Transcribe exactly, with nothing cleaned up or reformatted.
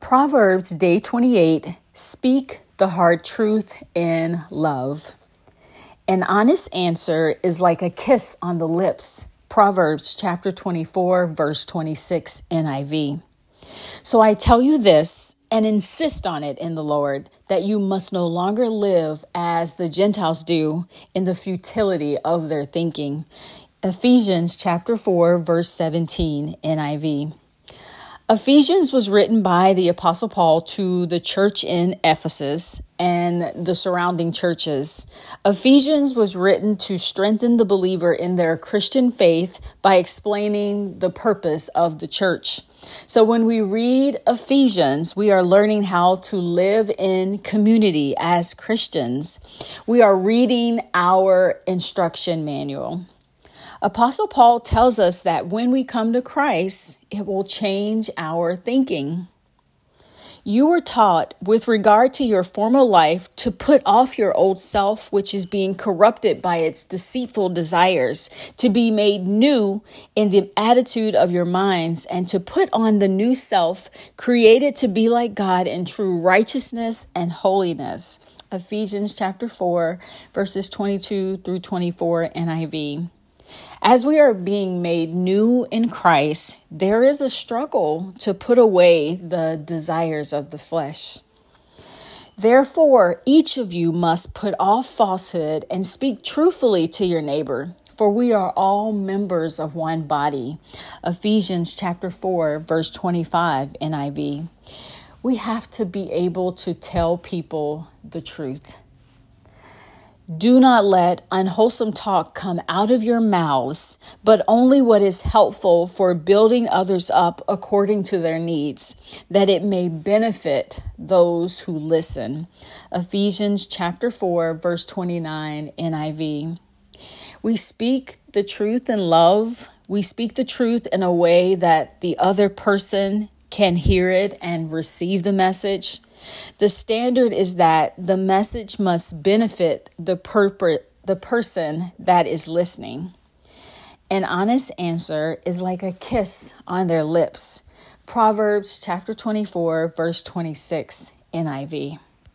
Proverbs Day twenty-eight, speak the hard truth in love. An honest answer is like a kiss on the lips. Proverbs chapter twenty-four, verse twenty-six, N I V. So I tell you this and insist on it in the Lord, that you must no longer live as the Gentiles do in the futility of their thinking. Ephesians chapter four, verse seventeen, N I V. Ephesians was written by the Apostle Paul to the church in Ephesus and the surrounding churches. Ephesians was written to strengthen the believer in their Christian faith by explaining the purpose of the church. So when we read Ephesians, we are learning how to live in community as Christians. We are reading our instruction manual. Apostle Paul tells us that when we come to Christ, it will change our thinking. You were taught with regard to your former life to put off your old self, which is being corrupted by its deceitful desires, to be made new in the attitude of your minds, and to put on the new self, created to be like God in true righteousness and holiness. Ephesians chapter four, verses twenty-two through twenty-four, N I V. As we are being made new in Christ, there is a struggle to put away the desires of the flesh. Therefore, each of you must put off falsehood and speak truthfully to your neighbor, for we are all members of one body. Ephesians chapter four, verse twenty-five, N I V. We have to be able to tell people the truth. Do not let unwholesome talk come out of your mouths, but only what is helpful for building others up according to their needs, that it may benefit those who listen. Ephesians chapter four, verse twenty-nine, N I V. We speak the truth in love. We speak the truth in a way that the other person can hear it and receive the message. The standard is that the message must benefit the purpose, the person that is listening. An honest answer is like a kiss on their lips. Proverbs chapter twenty-four, verse twenty-six, N I V.